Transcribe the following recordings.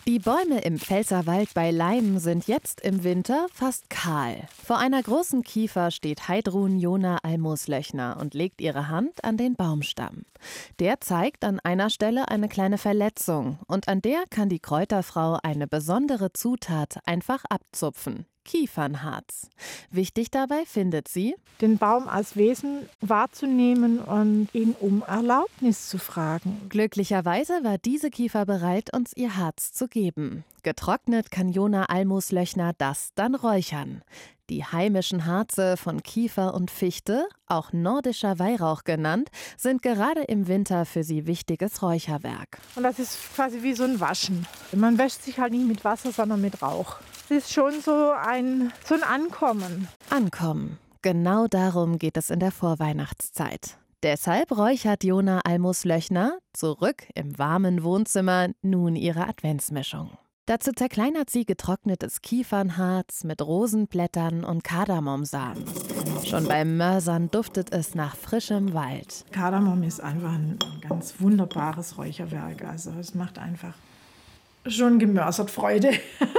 Die Bäume im Pfälzerwald bei Leim sind jetzt im Winter fast kahl. Vor einer großen Kiefer steht Heidrun Jona Almoslöchner und legt ihre Hand an den Baumstamm. Der zeigt an einer Stelle eine kleine Verletzung und an der kann die Kräuterfrau eine besondere Zutat einfach abzupfen: Kiefernharz. Wichtig dabei findet sie: den Baum als Wesen wahrzunehmen und ihn um Erlaubnis zu fragen. Glücklicherweise war diese Kiefer bereit, uns ihr Harz zu geben. Getrocknet kann Jona Almoslöchner das dann räuchern. Die heimischen Harze von Kiefer und Fichte, auch nordischer Weihrauch genannt, sind gerade im Winter für sie wichtiges Räucherwerk. Und das ist quasi wie so ein Waschen. Man wäscht sich halt nicht mit Wasser, sondern mit Rauch. Es ist schon so ein Ankommen. Ankommen. Genau darum geht es in der Vorweihnachtszeit. Deshalb räuchert Jona Almoslöchner, zurück im warmen Wohnzimmer, nun ihre Adventsmischung. Dazu zerkleinert sie getrocknetes Kiefernharz mit Rosenblättern und Kardamomsamen. Schon beim Mörsern duftet es nach frischem Wald. Kardamom ist einfach ein ganz wunderbares Räucherwerk. Also es macht einfach schon gemörsert Freude.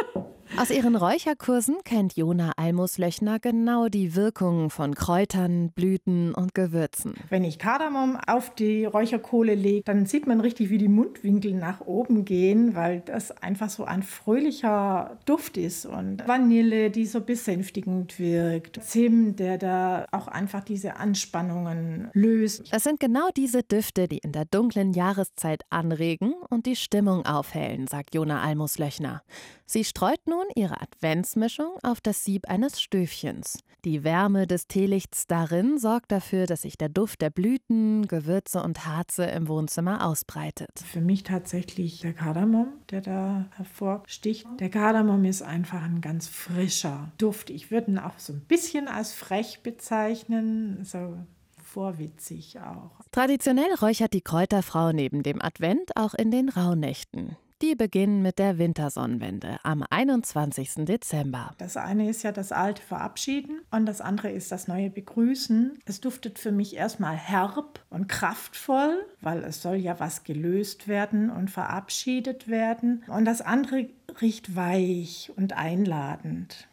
Aus ihren Räucherkursen kennt Jona Almoslöchner genau die Wirkungen von Kräutern, Blüten und Gewürzen. Wenn ich Kardamom auf die Räucherkohle lege, dann sieht man richtig, wie die Mundwinkel nach oben gehen, weil das einfach so ein fröhlicher Duft ist. Und Vanille, die so besänftigend wirkt. Zimt, der da auch einfach diese Anspannungen löst. Das sind genau diese Düfte, die in der dunklen Jahreszeit anregen und die Stimmung aufhellen, sagt Jona Almoslöchner. Sie streut nun ihre Adventsmischung auf das Sieb eines Stöfchens. Die Wärme des Teelichts darin sorgt dafür, dass sich der Duft der Blüten, Gewürze und Harze im Wohnzimmer ausbreitet. Für mich tatsächlich der Kardamom, der da hervorsticht. Der Kardamom ist einfach ein ganz frischer Duft. Ich würde ihn auch so ein bisschen als frech bezeichnen, so vorwitzig auch. Traditionell räuchert die Kräuterfrau neben dem Advent auch in den Rauhnächten. Die beginnen mit der Wintersonnenwende am 21. Dezember. Das eine ist ja das alte Verabschieden und das andere ist das neue Begrüßen. Es duftet für mich erstmal herb und kraftvoll, weil es soll ja was gelöst werden und verabschiedet werden. Und das andere riecht weich und einladend.